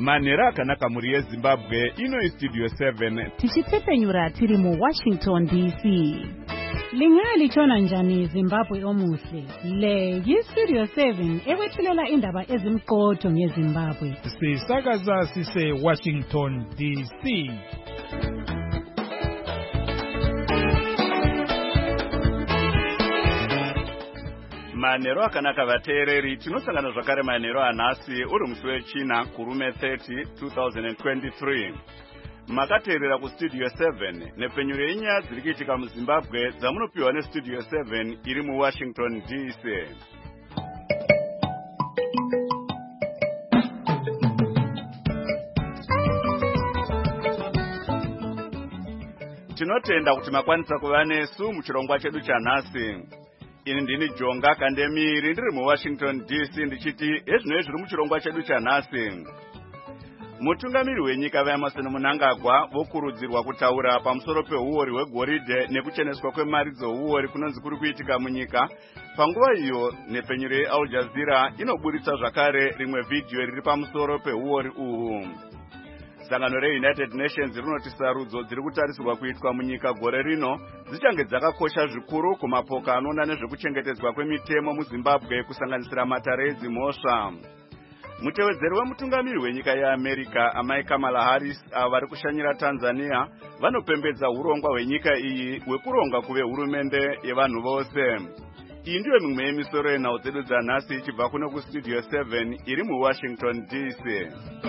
Manhero akanaka muri yeZimbabwe ino Studio 7 tichitepenyura tiri mu Washington DC. Lingalitshona njani Zimbabwe omuhle? Le yi-Studio 7 ewethulela indaba ezimqotho ngeZimbabwe. Sisakaza sise Washington DC. Manhero akanaka vateereri, tinosangana zvakare manhero anhasi uri musi wechina kurume 30 2023. Makateerera kuStudio 7 nepfenyuro yenyaya dziri kuitika muZimbabwe dzamunopiwa neStudio 7 iri muWashington DC. Tinotenda kuti makwanisa kuva nesu muchirongwa chedu chanhasi. Ini ndini Jonga Kandemiri ndiri muWashington DC ndichiti ezvino zviri muchirongwa chedu chanhasi. Mutungamiri wenyika vaEmerson Mnangagwa vokurudzirwa kutaura pamusoro peuori hwegoridhe nekucheneswa kwemari dzouori kunonzi kuri kuitika munyika. Panguva iyo nepfenyuro yeAl Jazeera inoburitsa zvakare rimwe vhidhiyo riri pamusoro peuori uhu. Sangano reUnited Nations rinoti sarudzo dziri kutarisirwa kuitwa munyika gore rino dzichange dzakakosha zvikuru kumapoka anoona nezvekuchengetedzwa kwemitemo muZimbabwe kusanganisira matare edzimhosva. Mutevedzeri wemutungamiri wenyika yeAmerica Amai Kamala Harris vari kushanyira Tanzania vanopembedza urongwa hwenyika iyi hwekuronga kuve hurumende yevanhu vose. Iyi ndiyo mimwe yemisoro yenhau dzedu dzanhasi ichibva kuno kuStudio 7 iri muWashington DC.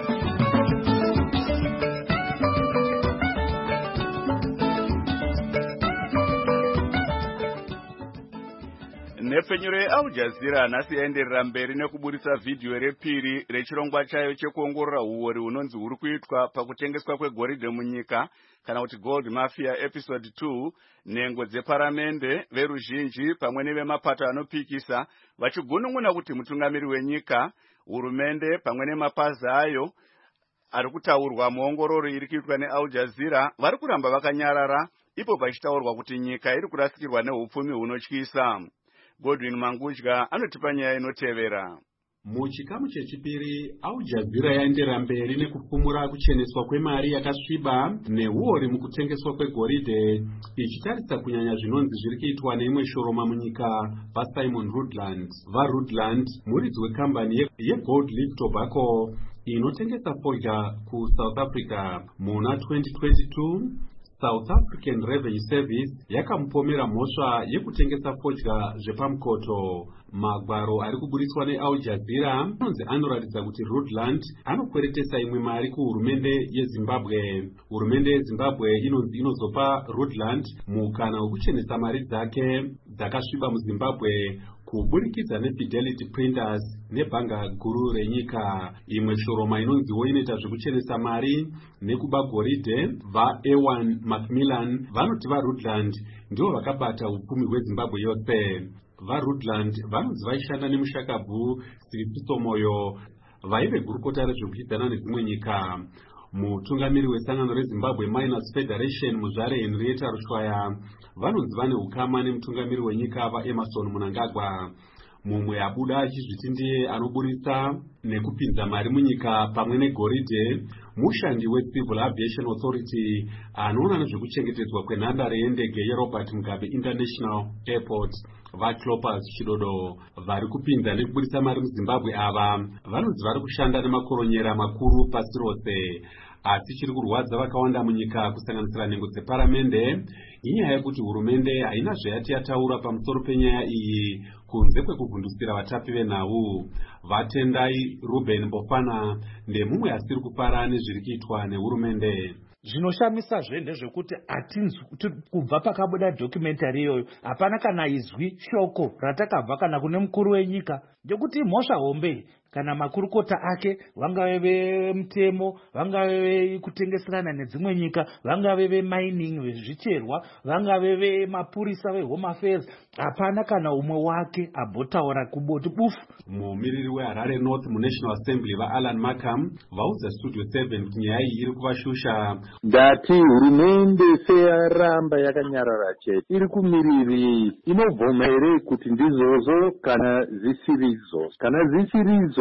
Nepfenyuro yeAl Jazeera nhasi yaenderera mberi nekuburitsa vhidhiyo repiri rechirongwa chayo chekuongorora uori hunonzi huri kuitwa pakutengeswa kwegoridhe munyika kana kuti Gold Mafia Episode 2. Nhengo dzeparamende, veruzhinji pamwe nevemapato anopikisa vachigunun'una kuti mutungamiri wenyika, hurumende pamwe nemapazi ayo ari kutaurwa muongororo iri kuitwa neAl Jazeera vari kuramba vakanyarara, ipo pachitaurwa kuti nyika iri kurasikirwa neupfumi hunotyisa. Godwin Mangudya anotipa nyaya inotevera. Muchikamu chechipiri, Al Jazeera yaenderera mberi nekupfumura kucheneswa kwemari yakasviba neuori mukutengeswa kwegoridhe, ichitarisa kunyanya zvinonzi zviri kuitwa neimwe shoroma munyika vaSimon Rudland. VaRudland muridzi wekambani yeGold Leaf Tobacco inotengesa fodya kuSouth Africa. Muna 2022 South African Revenue Service yakamupomera mhosva yekutengesa fodya zvepamukoto. Magwaro ari kuburitswa neAl Jazeera anonzi anoratidza kuti Rudland anokweretesa imwe mari kuhurumende yeZimbabwe. Hurumende yeZimbabwe inonzi inozopa Rudland mukana wekuchenesa mari dzake dzakasviba muZimbabwe kuburikidza neFidelity Printers nebhanga guru renyika. Imwe shoroma inonziwo inoita zvekuchenesa mari nekuba goridhe, vaEwan Macmillan vanoti vaRudland ndivo vakabata upfumi hweZimbabwe yose. VaRudland vanonzi vaishanda nemushakabvu Siripiso Moyo vaive gurukota rezvekuchidzana nedzimwe nyika. Mutungamiri wesangano reZimbabwe Miners Federation muzvare Henrietta Rushwaya vanonzi vane ukama nemutungamiri wenyika vaEmerson Mnangagwa. Mumwe abuda achizviti ndiye anoburitsa nekupinza mari munyika pamwe negoridhe mushandi weCivil Aviation Authority anoona nezvekuchengetedzwa kwenhandare yendege yeRobert Mugabe International Airport. VaCloppers Chidodo vari kupinza nekuburitsa mari muZimbabwe ava vanonzi vari kushanda nemakoronyera makuru pasi rose. Asi chiri kurwadza vakawanda munyika kusanganisira nhengo dzeparamende inyaya yekuti hurumende haina zvayati yataura pamusoro penyaya iyi kunze kwekuvhundusira vatapi venhau. Vatendai Ruben Bofana ndemumwe asiri kufara nezviri kuitwa nehurumende. Zvinoshamisa ndezvekuti hatinzwi kubva pakabuda documentary iyoyo hapana kana izwi shoko ratakabva kana kune mukuru wenyika, ndekuti mhosva hombe kana makurukota ake vangave vemutemo, vangave kutengeserana nedzimwe nyika, vangave vemining vezvicherwa, vangave vemapurisa veHome Affairs, hapana kana umwe wake abhotaura kubotu bufu. Mumiriri weHarare North muNational Assembly vaAlan Markham vaudza Studio 7 kuti nyaya iyi iri kuvashusha. Ndati hurumende seyaramba yakanyarara chete iri kumiriri inobvuma here kuti ndizozo kana zvisirizo? Kana zvisirizo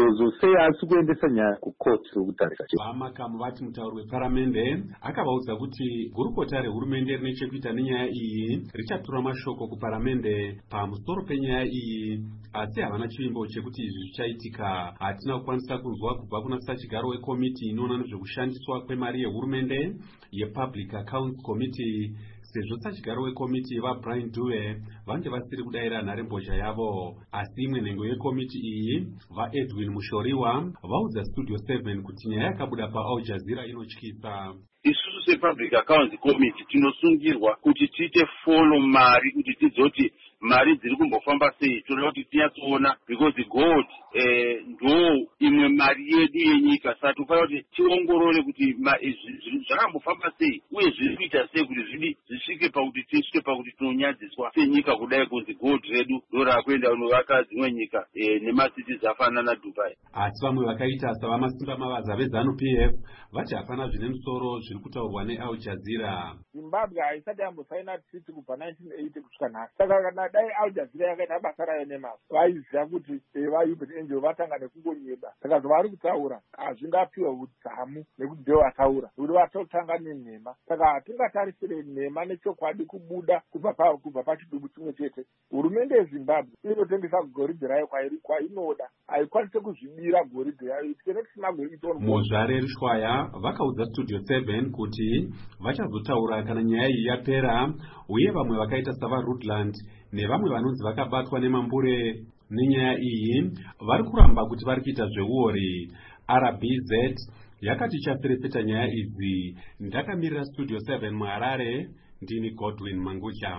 izvozvo sei asi kuendesa nyaya kukoti rokutarika chete. Vamakamu vati mutauri weparamende akavaudza kuti gurukota rehurumende rine chekuita nenyaya iyi richatura mashoko kuparamende pamusoro penyaya iyi, asi havana chivimbo chekuti izvi zvichaitika. Hatina kukwanisa kunzwa kubva kuna sachigaro wekomiti inoona nezvekushandiswa kwemari yehurumende yepublic accounts committee, sezvo sachigaro wekomiti vabrian dube vange vasiri kudayira nharembozha yavo. Asi imwe nhengo yekomiti iyi vaedwin mushoriwa vaudza studio 7 kuti nyaya yakabuda paAl Jazeera inotyisa. Isusu sepublic accounts committee tinosungirwa kuti tiite follow mari kuti tidzoti mari dziri kumbofamba sei, toda kuti tinyatsoona because gold ndo imwe mari yedu yenyika. Saka tofanira kuti tiongorore kuti zvakambofamba sei uye zviri kuita sei kuti zvisvike pakuti tisvike pakuti tinonyadziswa senyika kudai kunzi gold redu ndo rakuenda kunovaka dzimwe nyika nemacity afanana naDubai. Asi vamwe vakaita savamasimba mavaza veZANU-PF vati hapana zvine musoro zviri kutaurwa neAl Jazeera. Zimbabwe haisati yambosaina treaty kubva 1980 kusvika nhasi. Saka kana dai Al Jazeera yakaita basa rayo nemazvo, vaiziva kuti vaHubert Angel vatanga nekungonyeba. Saka zvavari kutaura hazvingapiwa udzamu nekuti ndivo vataura, nekuti vatotanga nenhema. Saka hatingatarisire nhema nechokwadi kubuda kubva pachidubu chimwe chete. Hurumende yeZimbabwe inotengesa goridhe rayo kwainoda, haikwanise kuzvibira goridhe rayo itikenoti Mozvare Rushwaya vakaudza Studio 7 kuti vachazotaura kana nyaya iyi yapera, uye vamwe vakaita savaRutland nevamwe vanonzi vakabatwa nemambure nenyaya iyi vari kuramba kuti vari kuita zveuori. RBZ yakati chaferefeta nyaya idzi. Ndakamirira Studio 7 muHarare, ndini Godwin Mangucha.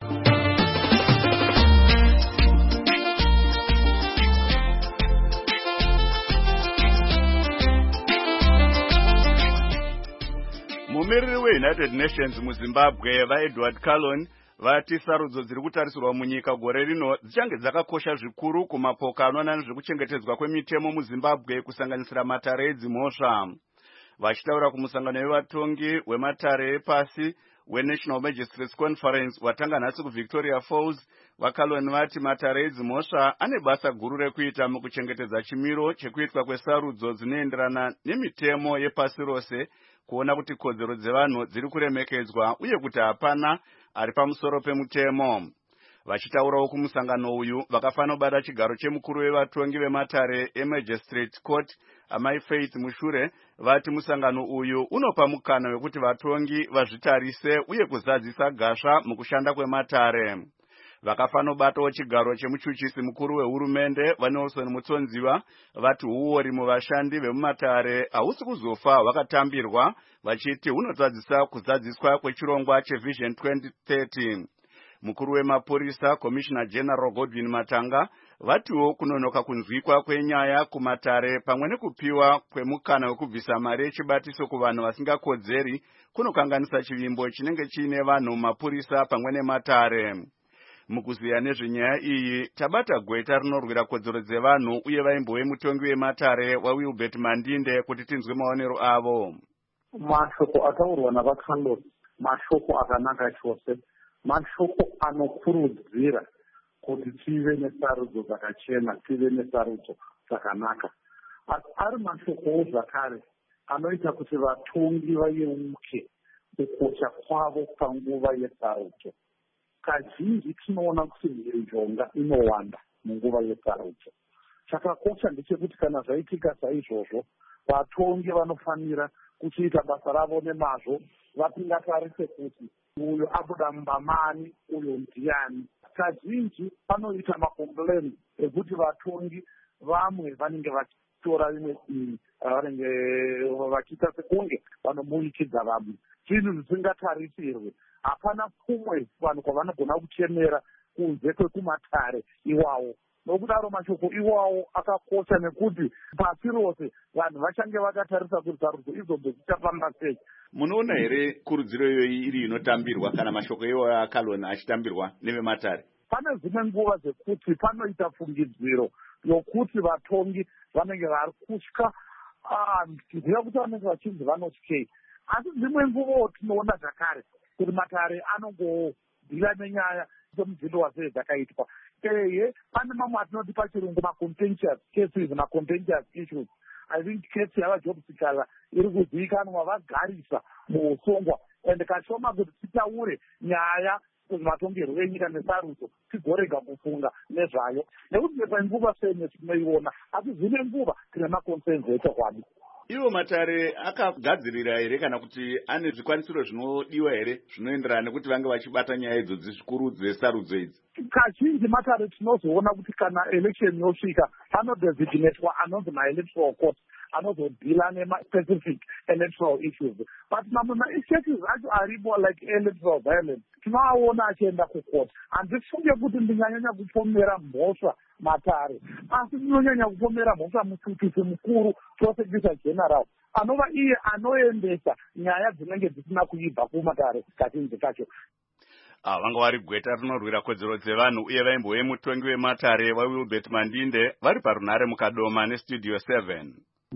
Mumiriri weUnited Nations muZimbabwe vaEdward Callon vati sarudzo dziri kutarisirwa munyika gore rino dzichange dzakakosha zvikuru kumapoka anoona nezvekuchengetedzwa kwemitemo muZimbabwe kusanganisira matare edzimhosva. Vachitaura kumusangano wevatongi wematare epasi weNational Magistrates Conference watanga nhasi kuVictoria Falls, vaCallon vati matare edzimhosva ane basa guru rekuita mukuchengetedza chimiro chekuitwa kwesarudzo dzinoenderana nemitemo yepasi rose, kuona kuti kodzero dzevanhu dziri kuremekedzwa uye kuti hapana ari pamusoro pemutemo. Vachitaurawo kumusangano uyu vakafanira kubata chigaro chemukuru wevatongi vematare eMagistrate Court Amai Faith Mushure vati musangano uyu unopa mukana wekuti vatongi vazvitarise uye kuzadzisa gasva mukushanda kwematare. Vakafanira kubatawo chigaro chemuchuchisi mukuru wehurumende vaNelson Mutsonziwa vati uori muvashandi vemumatare hausi kuzofa hwakatambirwa, vachiti hunozadzisa kuzadziswa kwechirongwa cheVision 2030. Mukuru wemapurisa Commissioner General Godwin Matanga vatiwo kunonoka kunzwikwa kwenyaya kumatare pamwe nekupiwa kwemukana wekubvisa mari yechibatiso kuvanhu vasingakodzeri kunokanganisa chivimbo chinenge chiine vanhu mumapurisa pamwe nematare. Mukuziya nezvenyaya iyi tabata gweta rinorwira kodzero dzevanhu uye vaimbo wemutongi wematare waWilbert Mandinde kuti tinzwe maonero avo. Mashoko ataurwa navaCallon mashoko akanaka chose, mashoko anokurudzira kuti tive nesarudzo dzakachena, tive nesarudzo dzakanaka. Asi ari mashokowo zvakare anoita kuti vatongi vayeuke kukosha kwavo panguva yesarudzo. Kazhinji tinoona kuti mhirizhonga inowanda munguva yesarudzo. Chakakosha ndechekuti kana zvaitika saizvozvo, vatongi vanofanira kuchiita basa ravo nemazvo, vapingatarise kuti uyu abuda mubamani, uyu ndiani. Kazhinji panoita makompleni ekuti vatongi vamwe vanenge vachitora rimwe dini vanenge vachiita sekunge vanomunikidza vamwe, chinhu zvisingatarisirwe. Hapana kumwe vanhu kwavanogona kuchemera kunze kwekumatare iwawo. Nokudaro mashoko iwawo akakosha nekuti pasi rose vanhu vachange vakatarisa kuti sarudzo izobve dzichafamba sei. Munoona here kurudziro iyoyi iri inotambirwa kana mashoko iwayo aCallon achitambirwa nevematare? Pane dzimwe nguva dzekuti panoita fungidziro yokuti vatongi vanenge vari kutya, ndiziva kuti vanenge vachinzi vanotyei. Asi dzimwe nguvawo tinoona zvakare kuti matare anongodhira nenyaya semudzindo wasei dzakaitwa. Pane mamwe atinoti pachirungu ma-contentious cases, ma-contentious issues. I think case yavaJob Sikala iri kuzivikanwa vagarisa muusongwa, ende kashoma kuti titaure nyaya matongerwo enyika nesarudzo tigorega kufunga nezvayo, nekuti nepanguva senye tinoiona, asi zvine nguva tine maconcerns echokwadi. Ivo Matare akagadzirira here kana kuti ane zvikwanisiro zvinodiwa here zvinoenderana nekuti vange vachibata nyaya idzodzi zvikuru dzesarudzo idzi? Kazhinji Matare tinozoona kuti kana election yosvika panodesignatewa anonzi ma-electoral court anozodhila nema-specific electoral issues, but mamwe ma-issues acho aripo like electoral violence tinoaona achienda kucourt. Handifunge kuti ndinganyanya kupomera mhosva Matare, asi ndinonyanya kupomera mhosva musitisi mukuru, prosecutor general, anova iye anoendesa nyaya dzinenge dzisina kuibva kuMatare kazhinji kacho. Vanga vari gweta rinorwira kodzero dzevanhu uye vaimbove mutongi weMatare vaWilbert Mandinde vari parunhare mukadoma nestudio 7.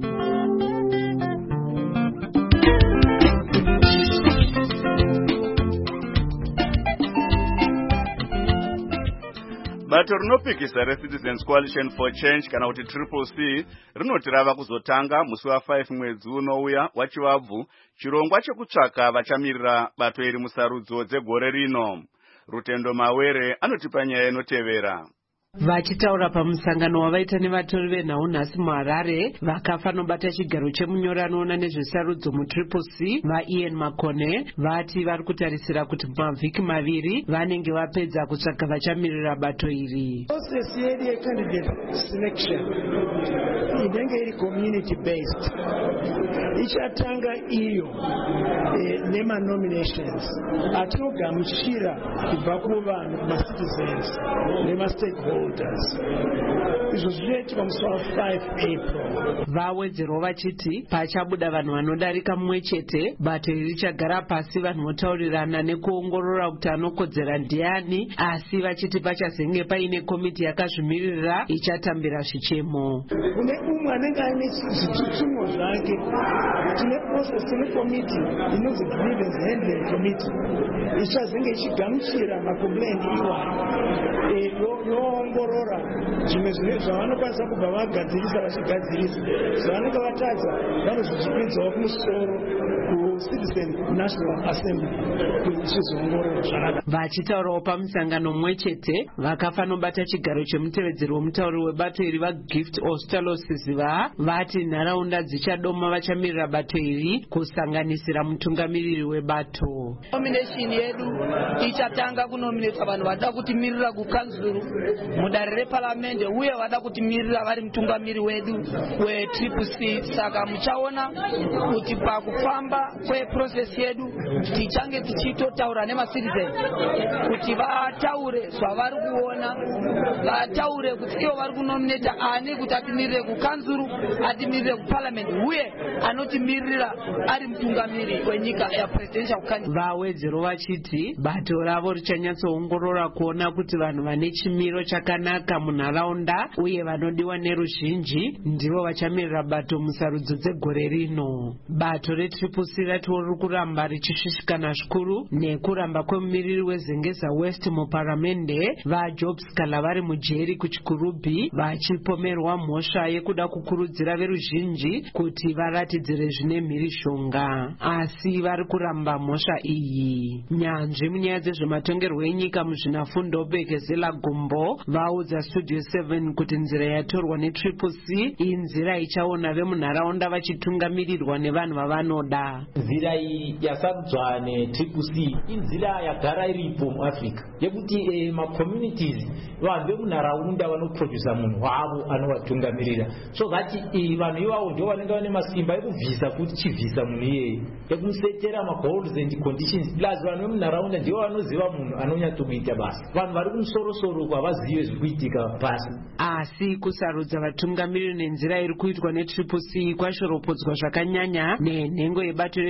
Bato rinopikisa reCitizens Coalition for Change kana kuti CCC rinoti rava kuzotanga musi wa5 mwedzi unouya waChivabvu chirongwa chekutsvaka vachamirira bato iri musarudzo dzegore rino. Rutendo Mawere anotipa nyaya inotevera. Vachitaura pamusangano wavaita nevatori venhau nhasi muHarare, vakafa nobata chigaro chemunyori anoona nezvesarudzo muCCC vaIan Makone vati vari kutarisira kuti mavhiki maviri vanenge vapedza kutsvaka vachamirira bato iri. Process yedu yecandidate selection inenge iri community based, ichatanga iyo nema-nominations atinogamuchira kubva kuvanhu kuma-citizens nema-stakeholders. Izvo zvinoitika musi wa5 April. Vawedzerwa vachiti pachabuda vanhu vanodarika mumwe chete, bato iri richagara pasi vanhu votaurirana nekuongorora kuti anokodzera ndiani, asi vachiti pachazenge paine komiti yakazvimirira ichatambira zvichemo. Kune umwe anenge aine zvitutsumwo zvake, tine process nekomiti inonzi grievance handling committee ichazenge ichigamuchira makomplaint iwayo yoongorora zvimwe zvavanokwanisa kubva vagadzirisa vachigadzirisa, zvavanenge vatadza vanozvichipinzawo kumusoro kuCitizen National Assembly ichizoongorora zvakanaka. Vachitaurawo pamusangano mumwe chete, vakafa nobata chigaro chemutevedzeri womutauri webato iri vaGift Osterlosiziva vati nharaunda dzichadoma vachamirira bato iri kusanganisira mutungamiriri webato. Nomination yedu ichatanga kunominata vanhu vada kutimirira kukanzuru mudare reparamende uye vada kutimirira vari mutungamiri wedu weCCC. Saka muchaona kuti pakufamba kweprocess yedu tichange tichitotaura nemacitizen kuti vataure zvavari kuona, vataure kuti ivo vari kunominata ani kuti atimirire kukanzuru, atimirire kuparliament uye anotimirira ari mutungamiri wenyika yapresidential candidate. Vawedzero vachiti bato ravo richanyatsoongorora kuona kuti vanhu vane chimiro chakanaka munharaunda uye vanodiwa neruzhinji ndivo vachamirira bato musarudzo dzegore rino. Bato reCCC ratiwo riri kuramba richisvisikana zvikuru nekuramba kwemumiriri weZengeza West muparamende vaJob Sikala vari mujeri kuChikurubi vachipomerwa mhosva yekuda kukurudzira veruzhinji kuti varatidzire zvine mhirishonga, asi vari kuramba mhosva iyi. Nyanzvi munyaya dzezvematongerwo enyika muzvinafundo Bekezela Gumbo vaudza Studio 7 kuti nzira yatorwa neCCC inzira ichaona vemunharaunda vachitungamirirwa nevanhu vavanoda. Nzira iyi yasarudzwa neCCC inzira yagara iripo muAfrica yekuti macommunities vanhu vemunharaunda vanoprodusa munhu wavo anovatungamirira, so zati vanhu ivavo ndio vanenge vane masimba ekubvisa kuti chivhisa munhu iyeye, ekumusetera magoals and conditions, plus vanhu vemunharaunda ndio vanoziva munhu anonyatsokuita basa. Vanhu vari kumusorosoro havazive zviri kuitika pasi. Asi kusarudza vatungamiriri nenzira iri kuitwa neCCC kwashoropodzwa zvakanyanya nenhengo yebato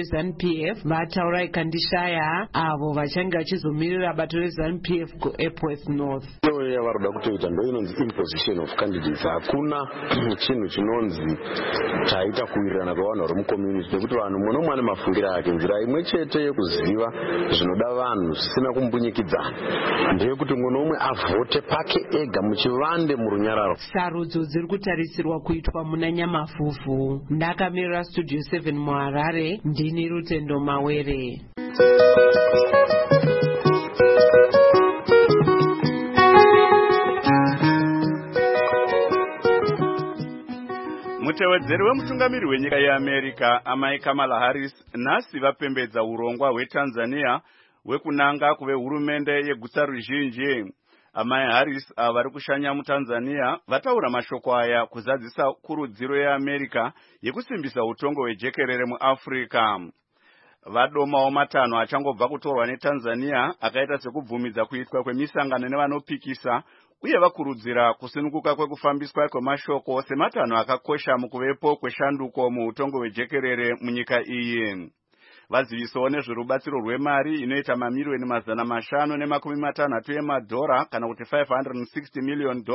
reZANU-PF vataura ikandishaya avo vachange vachizomirira bato reZANU-PF kuEpworth North. Iyo yavaroda kutoita ndoinonzi imposition of candidates. Hakuna chinhu chinonzi chaita kuwirirana kwevanhu vari mucommunity nekuti vanhu muno mwane mafungiro ake. Nzira imwe chete yekuziva zvinoda vanhu zvisina kumbunyikidzana ndeyekuti mumwe nomwe avhote pake ega muchivande murunyararo. Sarudzo dziri kutarisirwa kuitwa muna Nyamafufu. Ndakamirira Studio 7 muHarare, ndini Rutendo Mawere. Mutevedzeri wemutungamiri wenyika yeAmerica amai Kamala Harris nhasi vapembedza urongwa hweTanzania hwekunanga kuve hurumende yeguta ruzhinji. Amai Harris vari kushanya muTanzania vataura mashoko aya kuzadzisa kurudziro yeAmerica yekusimbisa utongo hwejekerere muAfrica. Vadomawo matanho achangobva kutorwa neTanzania akaita sekubvumidza kuitwa kwemisangano nevanopikisa uye vakurudzira kusununguka kwekufambiswa kwemashoko sematanho akakosha mukuvepo kweshanduko muutongo hwejekerere munyika iyi. Vazivisawo nezverubatsiro rwemari inoita mamiliyoni 550 emadhora kana kuti $560 million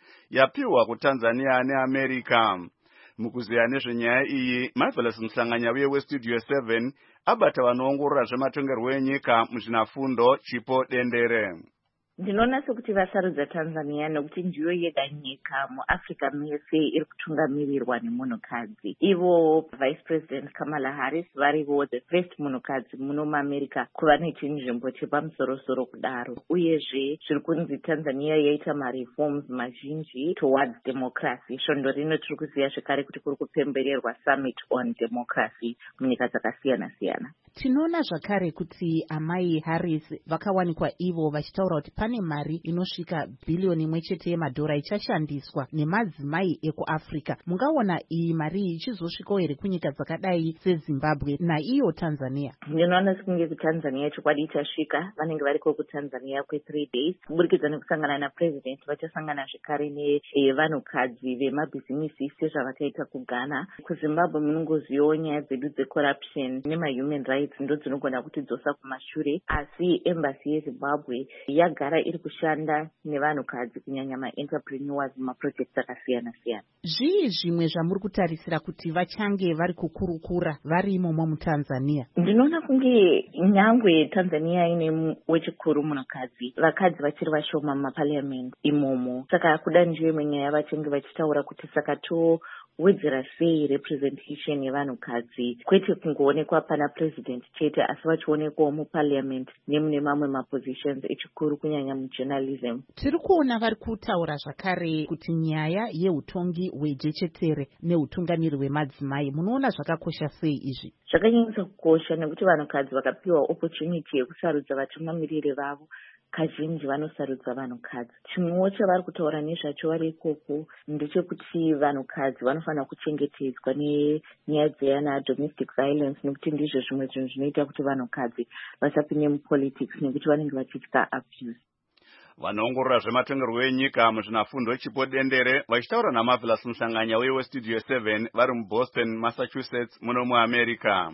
yapiwa kuTanzania neAmerica. Mukuziya nezvenyaya iyi, Marvelous Mhlanganyauye weStudio 7 abata vanoongorora zvematongerwo enyika muzvinafundo Chipo Dendere. Ndinoona sekuti vasarudza Tanzania nekuti ndiyo yega nyika muAfrica mese iri kutungamirirwa nemunhukadzi. Ivo Vice President Kamala Harris varivo the first munhukadzi muno muAmerica kuva nechinzvimbo chepamusoro-soro kudaro. Uyezve zviri kunzi Tanzania yaita mareforms mazhinji towards democracy. Svondo rino tiri kuziva zvekare kuti kuri kupembererwa summit on democracy munyika dzakasiyana-siyana. Tinoona zvakare kuti amai Harris vakawanikwa ivo vachitaura kuti pane mari inosvika billion 1 yemadhora ichashandiswa nemadzimai ekuAfrica. Mungaona iyi mari ichizosvikawo here kunyika dzakadai seZimbabwe naiyo Tanzania? Ndinoona sekunge kuTanzania chokwadi ichasvika. Vanenge variko kuTanzania kwe3 days kuburikidza nekusangana napresident. Vachasangana zvekare nevanhukadzi vemabhizimisi sezvavakaita kuGhana. KuZimbabwe munongozivawo nyaya dzedu dzecorruption nemahuman rights ndo dzinogona kutidzosa kumashure, asi embassy yeZimbabwe yagara iri kushanda nevanhukadzi kunyanya maentrepreneurs mumaprojects akasiyana-siyana. Zvii zvimwe zvamuri kutarisira kuti vachange vari kukurukura vari imomo muTanzania? Ndinoona kunge nyangwe Tanzania ine wechikuru munhukadzi, vakadzi vachiri vashoma mumaparliament imomo. Saka kuda ndiyo imwe nyaya vachange vachitaura kuti saka wedzera sei representation yevanhukadzi, kwete kungoonekwa pana president chete asi vachionekwawo muparliament nemune mamwe mapositions echikuru kunyanya mujournalism. Tiri kuona vari kutaura zvakare kuti nyaya yeutongi hwejechetere neutungamiri hwemadzimai, munoona zvakakosha sei izvi? Zvakanyanyisa kukosha nekuti vanhukadzi vakapiwa opportunity yekusarudza vatungamiriri vavo kazhinji vanosarudza vanhukadzi. Chimwewo chavari kutaura nezvacho vari ikoko ndechekuti vanhukadzi vanofanira kuchengetedzwa nenyaya dzeyana domestic violence nekuti ndizvo zvimwe zvinhu zvinoita kuti vanhukadzi vasapinde mupolitics nekuti vanenge vachitya abuse. Vanoongorora zvematongerwo enyika muzvinafundo Chipo Dendere vachitaura naMarvelous Mhlanganyauye weStudio 7 vari muBoston, Massachusetts muno muAmerica.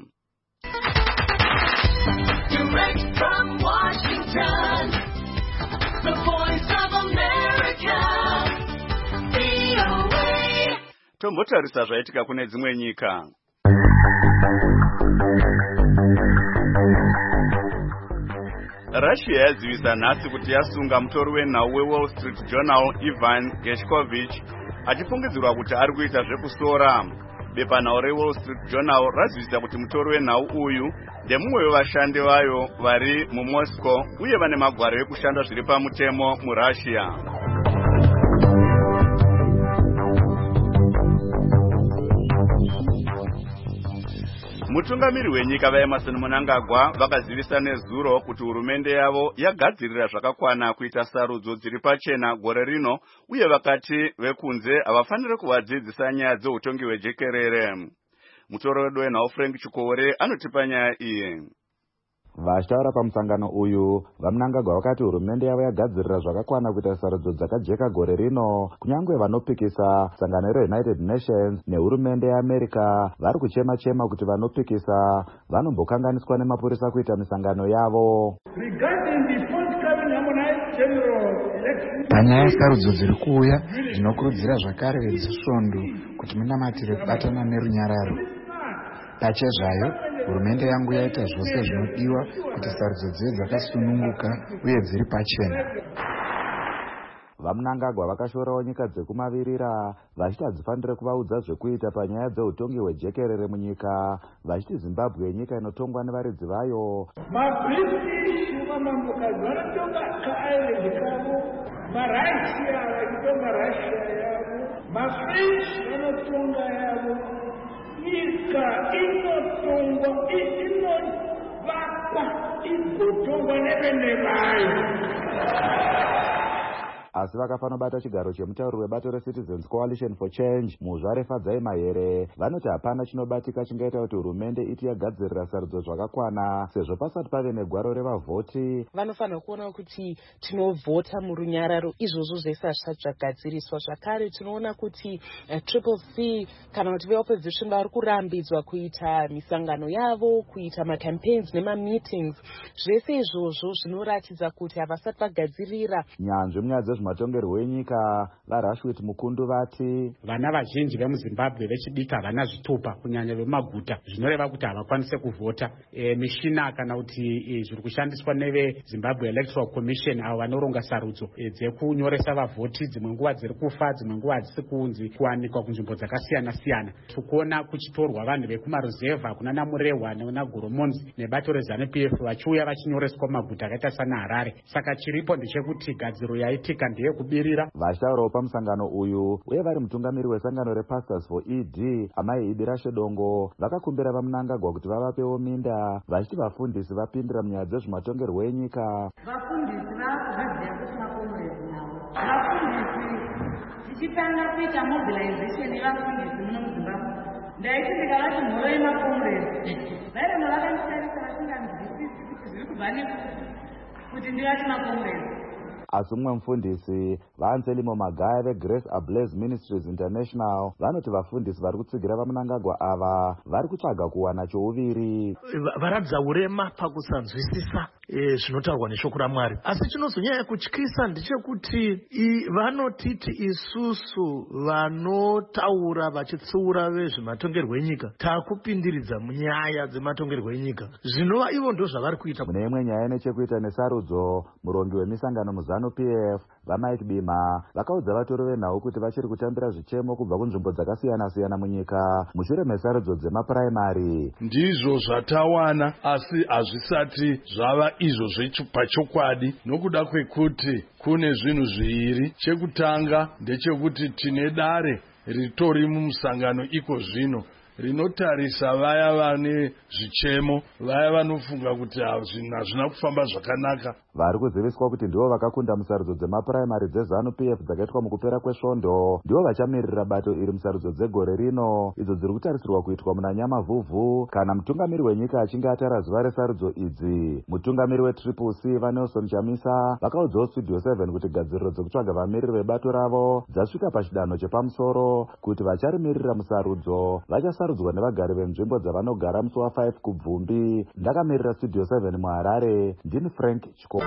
Direct from Washington, the voice of America, VOA. Tombotarisa zvaitika kune dzimwe nyika. Russia yazivisa nhasi kuti yasunga mutori wenhau weWall Street Journal Ivan Gershkovich achifungidzirwa kuti ari kuita zvekusora. Bepanhau reWall Street Journal razivisa kuti mutori wenhau uyu ndemumwe wevashandi vayo vari muMoscow uye vane magwaro ekushanda zviri pamutemo muRussia. Mutungamiri wenyika vaEmerson Mnangagwa vakazivisa nezuro kuti hurumende yavo yagadzirira zvakakwana kuita sarudzo dziri pachena gore rino uye vakati vekunze havafaniri kuvadzidzisa nyaya dzeutongi hwejekerere. Mutori wedu wenhau Frank Chikore anotipa nyaya iyi. Vachitaura pamusangano uyu, vaMnangagwa vakati hurumende yavo yagadzirira zvakakwana kuita sarudzo dzakajeka gore rino, kunyangwe vanopikisa sangano reUnited Nations nehurumende yeAmerica vari kuchema-chema kuti vanopikisa vanombokanganiswa nemapurisa kuita misangano yavo. Panyaya yesarudzo dziri kuuya, ndinokurudzira zvakare vedzisvondo kuti munamatire kubatana nerunyararo. Pachezvayo, hurumende yangu yaita zvose zvinodiwa kuti sarudzo dzive dzakasununguka uye dziri pachena. VaMnangagwa vakashorawo nyika dzekumavirira vachiti hadzifanire kuvaudza zvekuita panyaya dzeutongi hwejekerere munyika, vachiti Zimbabwe nyika inotongwa nevaridzi vayo. maBritish mamambokadzi vanotonga kaisland kavo, maRussia vachitonga Russia yavo, maFrench vanotonga yavo. Nyika inotongwa inovakwa igotongwa nevene vayo. Asi vakafanobata chigaro chemutauri webato reCitizens Coalition for Change Muzvare Fadzai Mahere vanoti hapana chinobatika chingaita kuti hurumende iti yagadzirira sarudzo zvakakwana sezvo pasati pave negwaro revavhoti. Vanofanira kuona kuti tinovhota murunyararo izvozvo zvese hazvisati zvagadziriswa. Zvakare tinoona kuti Triple C kana kuti veopposition vari kurambidzwa kuita misangano yavo, kuita macampaigns nemameetings. Zvese izvozvo zvinoratidza kuti havasati vagadzirira. Nyanzvi munyaya matongerwo enyika vaRashwit Mukundu vati vana vazhinji vemuZimbabwe vechidiki havana zvitupa kunyanya vemumaguta, zvinoreva kuti havakwanise kuvhota. Mishina kana kuti zviri kushandiswa neveZimbabwe Electoral Commission avo vanoronga sarudzo dzekunyoresa vavhoti, dzimwe nguva dziri kufa, dzimwe nguva hadzisi kunzi kuwanikwa kunzvimbo dzakasiyana-siyana. Tikuona kuchitorwa vanhu vekumaruzevha kuna Namurehwa naGoromonzi nebato reZANU-PF vachiuya vachinyoreswa maguta akaita sana Harare. Saka chiripo ndechekuti gadziro yaitika ndeyekubirira. Vachitaurawo pamusangano uyu uye vari mutungamiri wesangano rePastors for ED Amai Ibira Shedongo vakakumbira vaMnangagwa kuti vavapewo minda vachiti vafundisi vapindira munyaya dzezvematongerwo enyika. Vafundisi vaakuziva kuti makomurezi navo. Vafundisi tichitanga kuita mobilization yevafundisi muno muZimbabwe. Ndaiti ndikavati mhoro yemakomurezi vairema vakandisarisa vasinganzwisisi kuti zviri kubva kuti ndivati makomurezi. Asi mumwe mufundisi vaAnselmo Magaya veGrace Ablaze Ministries International vanoti vafundisi vari kutsigira vaMnangagwa ava vari kutsvaga kuwana chouviri. Varadza urema pakusanzwisisa zvinotaurwa neshoko raMwari. Asi chinozonyanya kutyisa ndechekuti vanotiti isusu vanotaura vachitsiura vezvematongerwo enyika taakupindiridza munyaya dzematongerwo enyika. Zvinova ivo ndo zvavari kuita. Mune imwe nyaya nechekuita nesarudzo, murongi wemisangano muZANU-PF vaMike Bima vakaudza vatori venhau kuti vachiri kutambira zvichemo kubva kunzvimbo dzakasiyana-siyana munyika mushure mesarudzo dzemapuraimari. Ndizvo zvatawana asi hazvisati zvava izvo zvepachokwadi nokuda kwekuti kune zvinhu zviviri. Chekutanga ndechekuti tine dare ritori mumusangano iko zvino rinotarisa vaya vane zvichemo, vaya vanofunga kuti hazvina kufamba zvakanaka. Vari kuziviswa kuti ndivo vakakunda musarudzo dzemapuraimari dzeZANU-PF dzakaitwa mukupera kwesvondo ndivo vachamirira bato iri musarudzo dzegore rino idzo dziri kutarisirwa kuitwa muna Nyamavhuvhu kana mutungamiri wenyika achinge atara zuva resarudzo idzi. Mutungamiri weTriple C vaNelson Chamisa vakaudzawo Studio 7 kuti gadziriro dzekutsvaga vamiriri vebato ravo dzasvika pachidanho chepamusoro kuti vacharimirira musarudzo vachasarudzwa nevagari venzvimbo dzavanogara musi wa5 kuBvumbi. Ndakamirira Studio 7 muHarare, ndini Frank Chiko.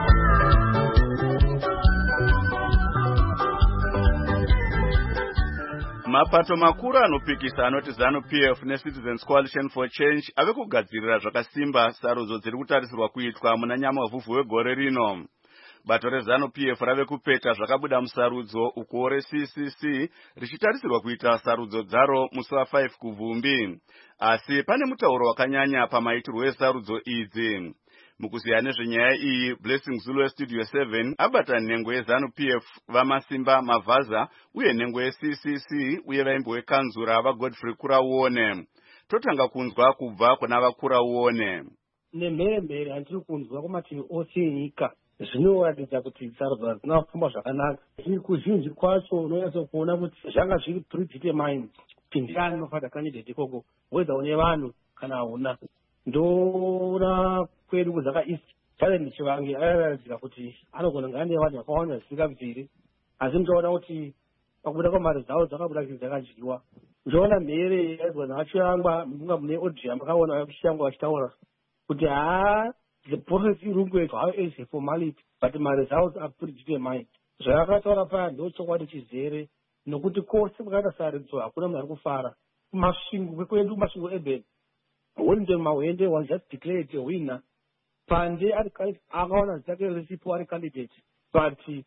Mapato makuru anopikisa anoti ZANU-PF neCitizens Coalition for Change ave kugadzirira zvakasimba sarudzo dziri kutarisirwa kuitwa muna Nyamavhuvhu wegore rino. Bato reZANU-PF rave kupeta zvakabuda musarudzo uko reCCC richitarisirwa kuita sarudzo dzaro musi wa5 kuBvumbi. Asi pane mutauro wakanyanya pamaitirwo esarudzo idzi. Mukuziya nezvenyaya iyi, Blessing Zulu weStudio 7 abata nhengo yeZANU-PF vaMasimba Mavhaza uye nhengo yeCCC uye vaimbi wekanzura vaGodfrey Kurauone. Totanga kunzwa kubva kuna vaKurauone. Nemheremhere handiri kunzwa kumativi ose enyika zvinoratidza kuti sarudzo hadzina kufamba zvakanaka. Kuzhinji kwacho unonyatsa kuona kuti zvanga zviri predetermined kuti ndiani unofada candidate ikoko, whether une vanhu kana hauna. Ndoona kwedu kuzaka east challenge chivange akaratidzira kuti anogona kunge ane vanhu vakawanda zvisingabviri, asi muchaona kuti pakubuda kwamari dzavo dzakabuda kuti dzakadyiwa. Uchaona mhere yaigona vachirangwa munga mune audio makaona vachishangwa vachitaura kuti the process iri kungoitwa how is a formality but mari dzavo are predetermined. Zvakataura paya ndochokwadi chizere nokuti kose kwakaita sarudzo hakuna munhu ari kufara. Kumasvingo kwedu kumasvingo eben Wellington Mawende was just declared a winner. Pande akaona zita rake risipo ari candidate, but he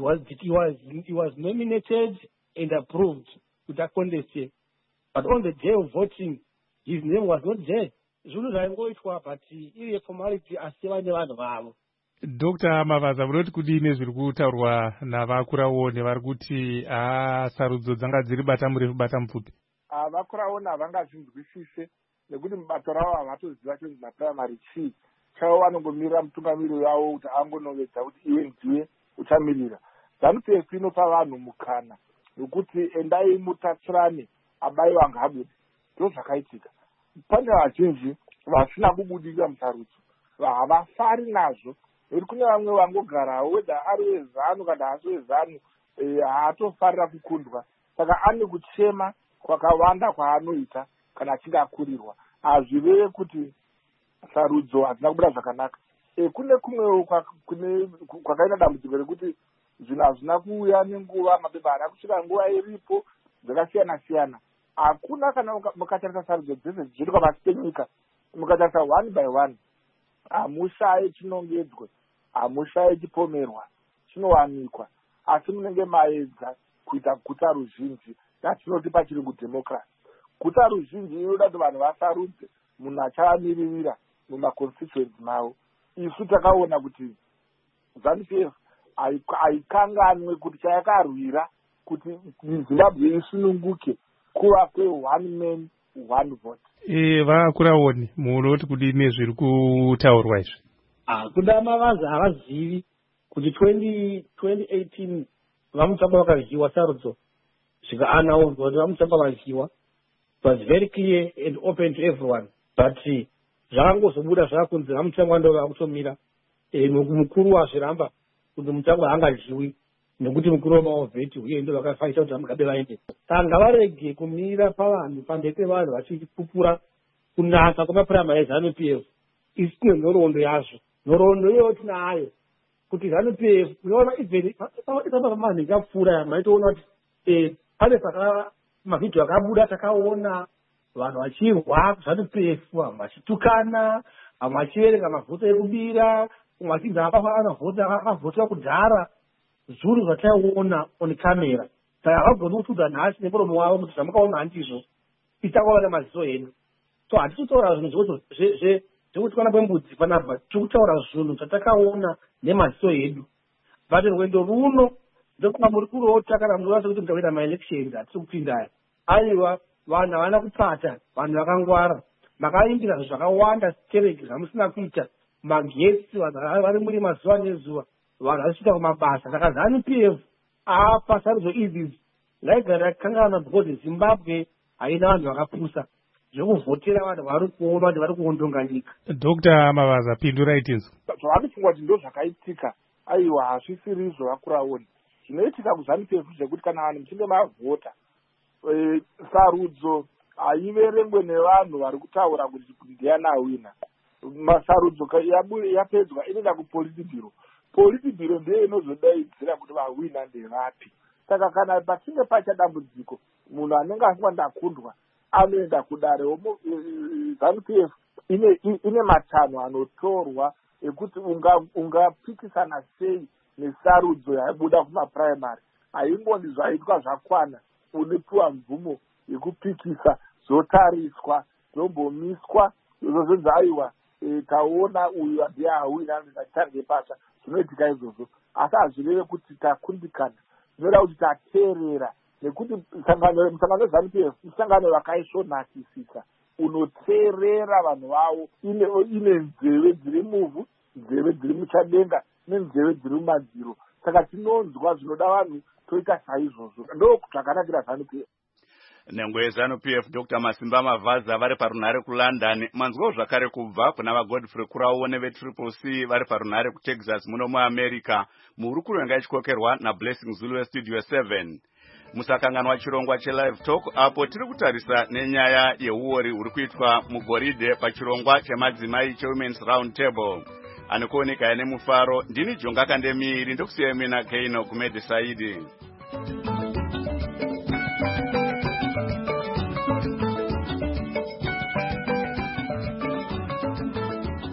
was nominated and approved with a contest. But on the day of voting, his name was not there. Zvinhu zvaingoitwa but iri formality asi vane vanhu vavo. Dr. Mavaza, munoti kudini zviri kutaurwa navakuraone vari kuti sarudzo dzanga dziri bata murefu bata mupfupi? Vakuraone havangazvinzwisise nekuti mubato ravo havatoziva chinzi maprimary chii. Chavo vanongomirira mutungamiri wavo kuti angonovedza kuti iwe ndiwe uchamirira. ZANU-PF inopa vanhu mukana nokuti endai mutatsirane abayiwa ngabude. Ndo zvakaitika. Pane vazhinji vasina kubudika musarudzo havafari nazvo nekuti kune vamwe vangogarawo weda ari wezanu kana hasi wezanu haatofarira kukundwa, saka ane kuchema kwakawanda kwaanoita kana achinge akurirwa. Hazvireve kuti sarudzo hadzina kubuda zvakanaka. Kune kumwewo kwakaita dambudziko rekuti zvinhu hazvina kuuya nenguva, mabhebha haana kusvika nguva iripo dzakasiyana siyana. Hakuna kana mukatarisa sarudzo dzese dzichiitwa pasi penyika, mukatarisa one by one, hamushaye chinongedzwe, hamushaye chipomerwa, chinowanikwa, asi munenge maedza kuita guta ruzhinji ratinoti pachiri kudhemokrasi. Guta ruzhinji inoda kuti vanhu vasarudze munhu achavamiririra mumaconstituency mavo. Isu takaona kuti ZANU-PF haikanganwe kuti chayakarwira kuti Zimbabwe isununguke kuva kwe-one man one vote. Vakuraone munoti kudini zviri kutaurwa izvi? Kuda Mavaza havazivi kuti 2018 vamutsamba vakadyiwa sarudzo zvikaanaudzwa kuti vamutsamba vadyiwa. It was very clear and open to everyone, but zvakangozobuda zvakakunzi vamutsamba ndo vakutomira. Mukuru wazviramba kuti mutsamba haangadyiwi nekuti mukuru wamavheti uye ndo vakafaisa kuti vamugabe vaende. Saka ngavarege kumira pavanhu pandeke vanhu vachipupura kunaka kwemaprimary eZANU-PF isine nhoroondo yazvo. Nhoroondo iyoyo tinayo kuti ZANU-PF unoona even pamanhu akapfuura maitoona kuti pane mavhidhiyo akabuda takaona vanhu vachirwa ZANU-PF, vamwe vachitukana, vamwe vachiverenga mavhoti ekubira, umwe achinzi akavhotera kudhara. Zvinhu zvataiona on camera. Saka havagoni kutudza nhasi nemuromo wavo kuti zvamukaona handizvo itakova nemaziso edu. So hatitotaura zvinhu zvekutikana kwembudzi panapa, tikutaura zvinhu zvatakaona nemaziso edu. But rwendo runo ndokunga muri kurota kana munoratidza kuti muchakuita maelections hatisi kupindaya. Aiwa vanhu havana kupata, vanhu vakangwara, makaimbira zvakawanda stereki zvamusina kuita, magetsi vanhu vari muri mazuva nezuva, vanhu vachiita kumabasa. Saka ZANU-PF apa sarudzo idzi ngaigara yakangana because Zimbabwe haina vanhu vakapusa zvekuvhotera vanhu vari kuona kuti vari kuondonga nyika. Dr. Mavaza, pindurai tinzwa. Zvavari pfungwa kuti ndo zvakaitika, aiwa hazvisiri izvo vakuraona. Zvinoitika kuZANU-PF zvekuti kana vanhu muchinge mavhota, sarudzo haiverengwe nevanhu vari kutaura kuti ndiani awina. Masarudzo yapedzwa inoenda kupolitibhiro. Politibhiro ndiyo inozodaidzira kuti vahwina ndevapi. Saka kana pachinge pacha dambudziko, munhu anenge asingwa ndakundwa anoenda kudare. ZANU-PF ine matanho anotorwa ekuti ungapikisana sei nesarudzo yaibuda kumaprimary. Haingoni zvaitwa zvakwana unopiwa mvumo yekupikisa, zotariswa, zombomiswa, zozonzi aiwa taona uyu ndiye hawina ndikatange pasha. Zvinoitika izvozvo, asi hazvireve kuti takundikana, zvinoda kuti tateerera, nekuti musangano weZANU-PF musangano wakaisvonakisisa, unoteerera vanhu vavo, ine nzeve dziri muvhu, nzeve dziri muchadenga nenzeve dziri mumadziro. Saka tinonzwa zvinoda vanhu toita saizvozvo, ndo zvakanakira ZANU-PF. nhengo yeZANU-PF Dr. Masimba Mavhaza vari parunhare kuLondon, manzwawo zvakare kubva kuna vaGodfrey Kuraone veTriple C vari parunhare kuTexas muno muAmerica, muri kurenga ichikokerwa naBlessing Zulu weStudio 7. Musakanganwa chirongwa cheLive Talk apo tiri kutarisa nenyaya yeuori huri kuitwa muGoridhe pachirongwa chemadzimai cheWomen's Round Table. Anokuoneka nemufaro, ndini Jonga Kandemiri, ndokusiyai mina Keino Kumedi Saidi.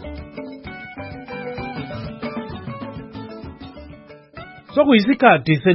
Sokuyisikhathi